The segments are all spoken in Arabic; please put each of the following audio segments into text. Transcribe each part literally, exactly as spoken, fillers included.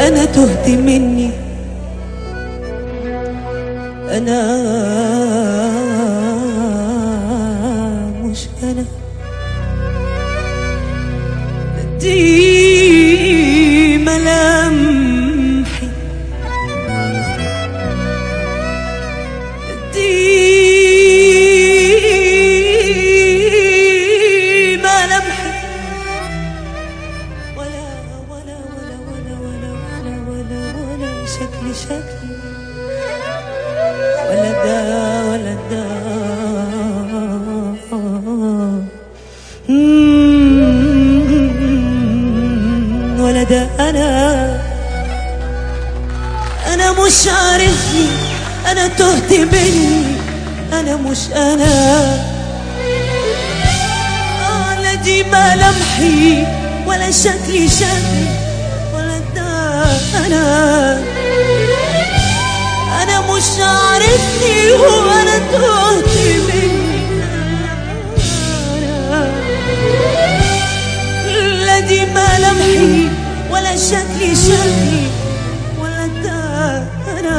أنا تهت مني، أنا مش أنا. دي ملامحي، دي ملامحي، ولا ولا ولا ولا ولا ولا ولا ولا شكلي شكلي، ولا دا ولا دا ولا دا. أنا أنا مش عارفني، أنا تهت مني، أنا مش أنا. آه لا دي ملامحي ولا شكلي شكلي، ولا دا أنا. أنا مش عارفني وأنا تهت مني، أنا لا دي ملامحي ولا شكلي شكلي، ولا دا أنا.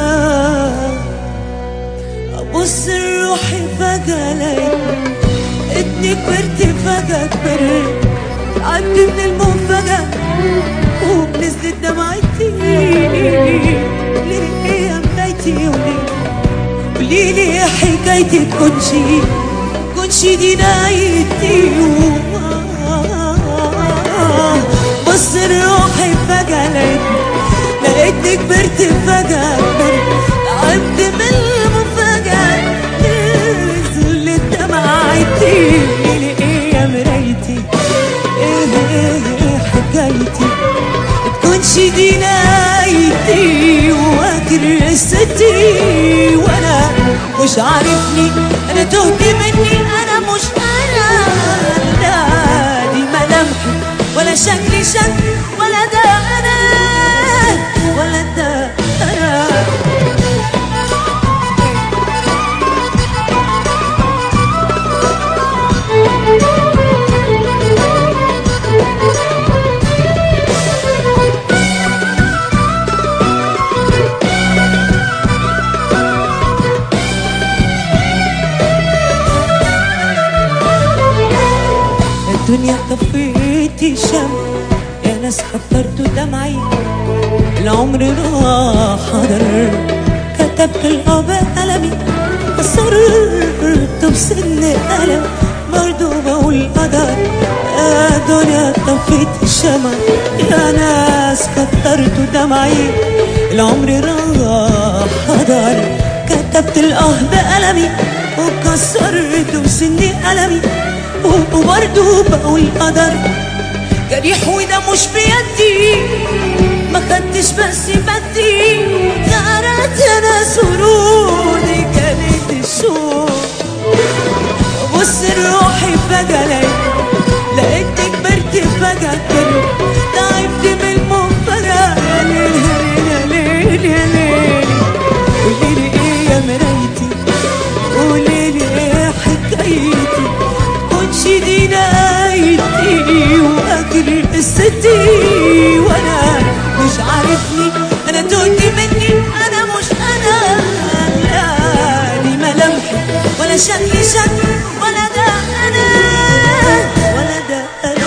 أبص لروحي فجأة لقيتني كبرت، فجأة كبرت، تعبت من المفاجأة وبنزلت دمعتي. قوليلي يا مرايتي، قوليلي يا حكايتي، تكونشي تكونشي دي نهايتي. بص لروحي فجأة لقيتني لقيتني كبرت، فجأة كبرت، تعبت من المفاجأة نزلت دمعتي. قوليلي ايه يا مرايتي، ايه ايه حكايتي، تكونش دي نهايتي واجر قصتي. وانا مش عارفني، انا تهت مني، انا مش انا. لا دي ملامحي ولا شكلي شكل، ولا ده انا، ولا ده انا. الدنيا طفيت الشمع، يا ناس كترتوا دمعي، العمر راح حضر، كتبت القضاء ألمي، كسرت بسن ألم، برضو بقول قدر. يا دنيا طفيت الشمع، يا ناس كترتوا دمعي، العمر راح حضر، كتبت القضاء ألمي، وكسرت بسن ألمي، وبرضه بقول قدر. جريح وده مش بيدي، ما خدتش بس بدي، غرقت انا سرودي كانت الشوق. بص لروحي فجأة لقيتني كبرت، فجأة كبرت، تعبت من المفاجأة. يا ليل يا ليل يا ليل، قوليلي ايه يا مرايتي، قوليلي ايه حكايتي، تكونش دي نهايتي واجر قصتي. وانا مش عارفني، انا تهت مني، انا مش انا. لا دي ملامحي ولا شكلي شكل، ولا ده انا، ولا ده انا.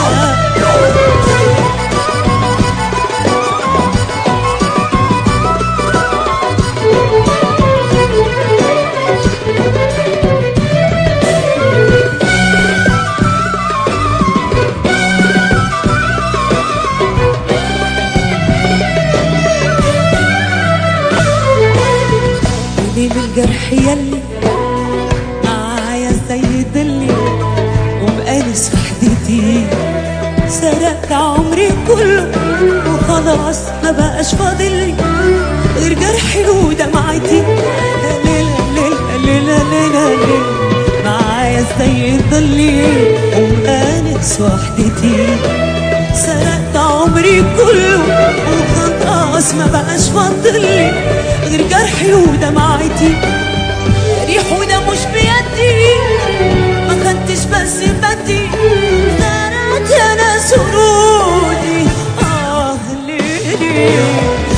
الجرح يلي معايا زي ضلي ومقالس وحدتي، سرقت عمري كله وخلاص ما بقاش فاضلي غير جرحي ودمعتي. ليلة ليلة ليلة ليلة ليلة معايا زي ضلي ومقالس وحدتي، سرقت عمري كله وخلاص ما بقاش فاضلي غير جرحي ودمعتي. ريح وده مش بيدي، ما خدتش بس بدي، زرعت انا سرودي. اه ليلي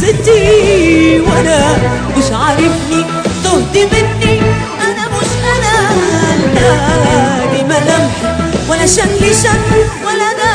قصتي وانا مش عارفني، تهت مني انا مش انا. لا دي ملامحي ولا شكلي شكل ولا ده